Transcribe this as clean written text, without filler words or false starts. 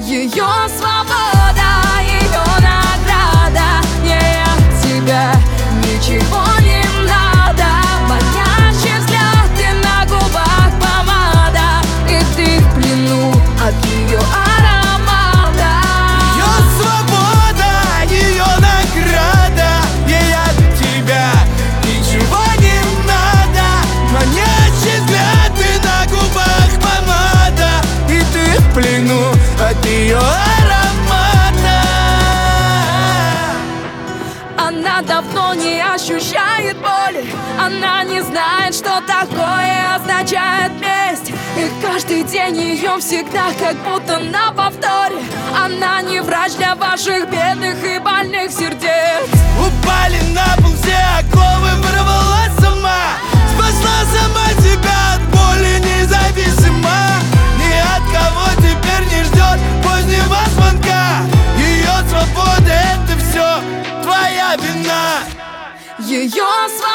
Ее свобода, ее награда. Ей от тебя ничего не надо. Манящий взгляд и на губах помада, и ты в плену от ее аромата. Ее свобода, ее награда. Ей от тебя ничего не надо. Манящий взгляд и на губах помада, и ты в плену от ее аромата. Она давно не ощущает боли. Она не знает, что такое означает месть. И каждый день ее всегда как будто на повторе. Она не врач для ваших бедных и больных сердец. Упали на пол все оковы, вырвала сама. Спасла сама себя от боли, независима. Ни от кого теперь не ждет позднего звонка. Ее свобода — это все твоя вина. Ее свобода.